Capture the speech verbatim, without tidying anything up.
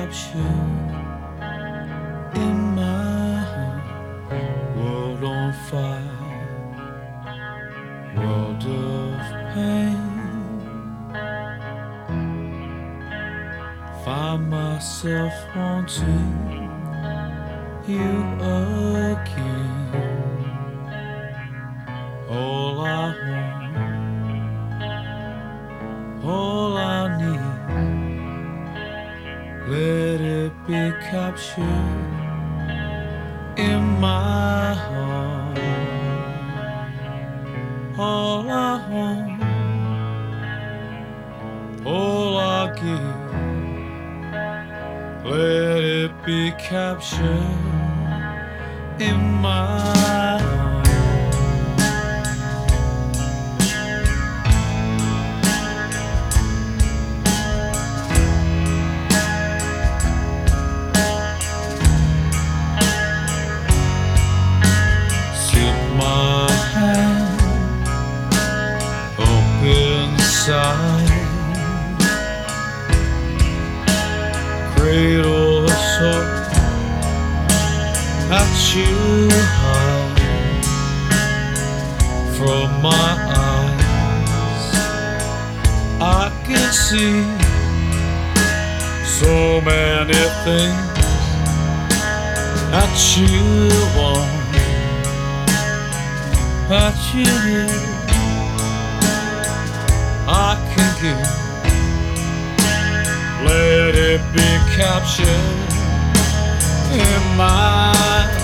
captured in my world on fire, world of pain. Find myself wanting you again. All I want, all I need, let it be captured in my heart. All I want, all I give, let it be captured in my heart. Cradle the soul that you hide from my eyes. I can see so many things that you want, that you need. I can give, let it be captured in my